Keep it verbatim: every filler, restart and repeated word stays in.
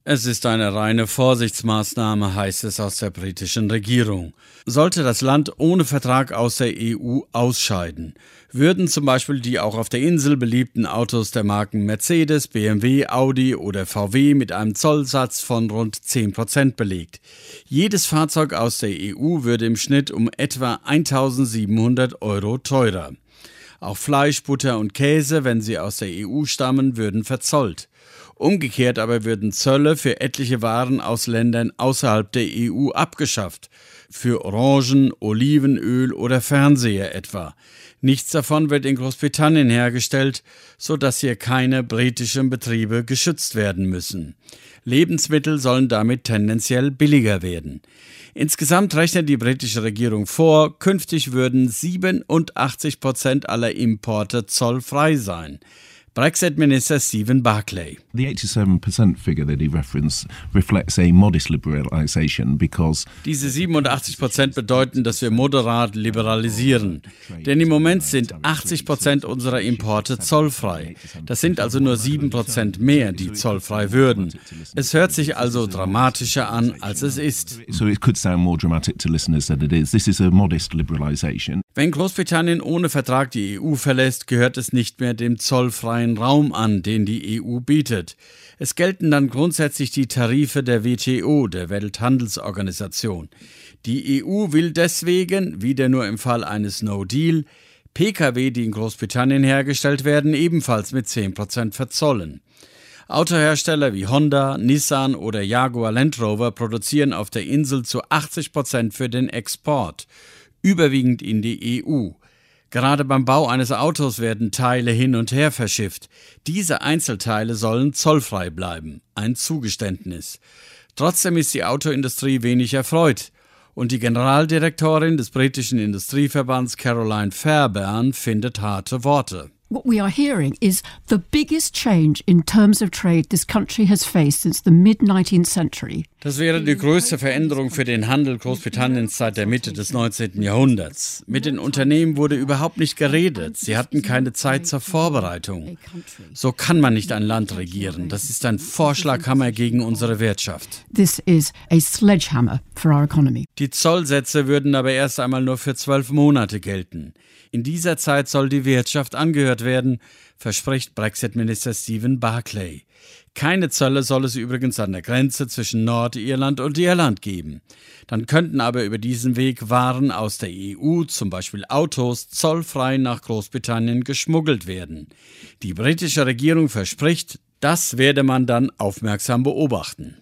Es ist eine reine Vorsichtsmaßnahme, heißt es aus der britischen Regierung. Sollte das Land ohne Vertrag aus der E U ausscheiden, würden zum Beispiel die auch auf der Insel beliebten Autos der Marken Mercedes, B M W, Audi oder V W mit einem Zollsatz von rund zehn Prozent belegt. Jedes Fahrzeug aus der E U würde im Schnitt um etwa eintausendsiebenhundert Euro teurer. Auch Fleisch, Butter und Käse, wenn sie aus der E U stammen, würden verzollt. Umgekehrt aber würden Zölle für etliche Waren aus Ländern außerhalb der E U abgeschafft. Für Orangen, Olivenöl oder Fernseher etwa. Nichts davon wird in Großbritannien hergestellt, sodass hier keine britischen Betriebe geschützt werden müssen. Lebensmittel sollen damit tendenziell billiger werden. Insgesamt rechnet die britische Regierung vor, künftig würden siebenundachtzig Prozent aller Importe zollfrei sein. Brexit-Minister Stephen Barclay. The eighty-seven percent figure that he referenced reflects a modest liberalisation because Diese siebenundachtzig Prozent bedeuten, dass wir moderat liberalisieren. Denn im Moment sind achtzig Prozent unserer Importe zollfrei. Das sind also nur sieben Prozent mehr, die zollfrei würden. Es hört sich also dramatischer an, als es ist. So it could sound more dramatic to listeners than it is. This is a modest liberalisation. Wenn Großbritannien ohne Vertrag die E U verlässt, gehört es nicht mehr dem zollfreien Raum an, den die E U bietet. Es gelten dann grundsätzlich die Tarife der W T O, der Welthandelsorganisation. Die E U will deswegen, wieder nur im Fall eines No-Deal, P K W, die in Großbritannien hergestellt werden, ebenfalls mit zehn Prozent verzollen. Autohersteller wie Honda, Nissan oder Jaguar Land Rover produzieren auf der Insel zu achtzig Prozent für den Export, überwiegend in die E U. Gerade beim Bau eines Autos werden Teile hin und her verschifft. Diese Einzelteile sollen zollfrei bleiben. Ein Zugeständnis. Trotzdem ist die Autoindustrie wenig erfreut. Und die Generaldirektorin des britischen Industrieverbands Caroline Fairbairn findet harte Worte. What we are hearing is the biggest change in terms of trade this country has faced since the mid-nineteenth century. Das wäre die größte Veränderung für den Handel Großbritanniens seit der Mitte des neunzehnten Jahrhunderts. Mit den Unternehmen wurde überhaupt nicht geredet. Sie hatten keine Zeit zur Vorbereitung. So kann man nicht ein Land regieren. Das ist ein Vorschlaghammer gegen unsere Wirtschaft. This is a sledgehammer for our economy. Die Zollsätze würden aber erst einmal nur für zwölf Monate gelten. In dieser Zeit soll die Wirtschaft angehört werden, verspricht Brexit-Minister Stephen Barclay. Keine Zölle soll es übrigens an der Grenze zwischen Nordirland und Irland geben. Dann könnten aber über diesen Weg Waren aus der E U, zum Beispiel Autos, zollfrei nach Großbritannien geschmuggelt werden. Die britische Regierung verspricht, das werde man dann aufmerksam beobachten.